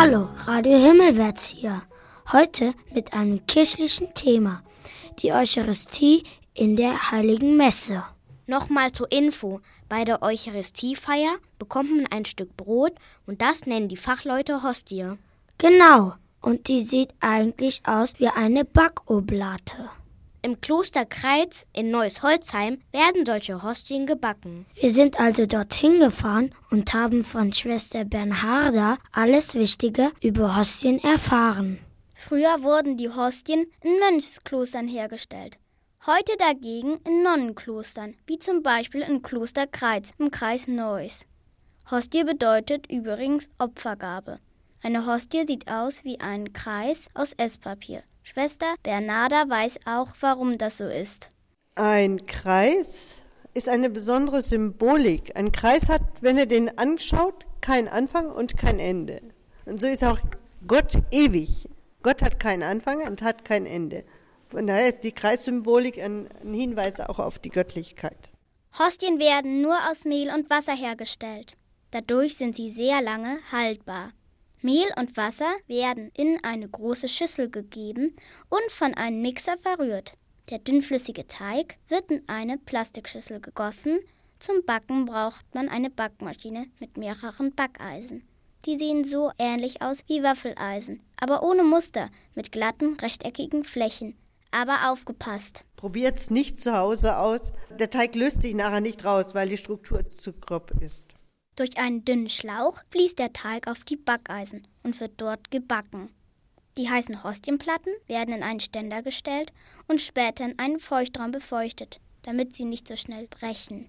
Hallo, Radio Himmelwärts hier. Heute mit einem kirchlichen Thema, die Eucharistie in der Heiligen Messe. Nochmal zur Info, bei der Eucharistiefeier bekommt man ein Stück Brot und das nennen die Fachleute Hostie. Genau, und die sieht eigentlich aus wie eine Backoblate. Im Kloster Kreitz in Neuss-Holzheim werden solche Hostien gebacken. Wir sind also dorthin gefahren und haben von Schwester Bernharda alles Wichtige über Hostien erfahren. Früher wurden die Hostien in Mönchsklostern hergestellt. Heute dagegen in Nonnenklostern, wie zum Beispiel in Kloster Kreitz im Kreis Neuss. Hostie bedeutet übrigens Opfergabe. Eine Hostie sieht aus wie ein Kreis aus Esspapier. Schwester Bernharda weiß auch, warum das so ist. Ein Kreis ist eine besondere Symbolik. Ein Kreis hat, wenn ihr den anschaut, keinen Anfang und kein Ende. Und so ist auch Gott ewig. Gott hat keinen Anfang und hat kein Ende. Von daher ist die Kreissymbolik ein Hinweis auch auf die Göttlichkeit. Hostien werden nur aus Mehl und Wasser hergestellt. Dadurch sind sie sehr lange haltbar. Mehl und Wasser werden in eine große Schüssel gegeben und von einem Mixer verrührt. Der dünnflüssige Teig wird in eine Plastikschüssel gegossen. Zum Backen braucht man eine Backmaschine mit mehreren Backeisen. Die sehen so ähnlich aus wie Waffeleisen, aber ohne Muster, mit glatten, rechteckigen Flächen. Aber aufgepasst! Probiert's nicht zu Hause aus. Der Teig löst sich nachher nicht raus, weil die Struktur zu grob ist. Durch einen dünnen Schlauch fließt der Teig auf die Backeisen und wird dort gebacken. Die heißen Hostienplatten werden in einen Ständer gestellt und später in einen Feuchtraum befeuchtet, damit sie nicht so schnell brechen.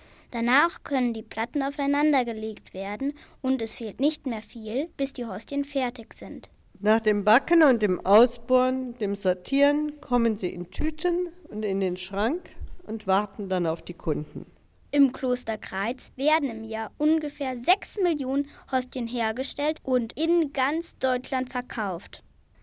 Danach können die Platten aufeinander gelegt werden und es fehlt nicht mehr viel, bis die Hostien fertig sind. Nach dem Backen und dem Ausbohren, dem Sortieren, kommen sie in Tüten und in den Schrank und warten dann auf die Kunden. Im Kloster Kreitz werden im Jahr ungefähr 6 Millionen Hostien hergestellt und in ganz Deutschland verkauft.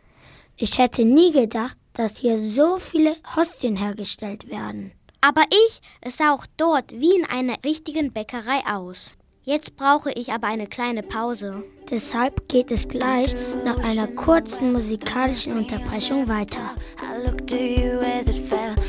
Ich hätte nie gedacht, dass hier so viele Hostien hergestellt werden. Aber es sah auch dort wie in einer richtigen Bäckerei aus. Jetzt brauche ich aber eine kleine Pause. Deshalb geht es gleich nach einer kurzen musikalischen Unterbrechung weiter. I looked to you as it fell.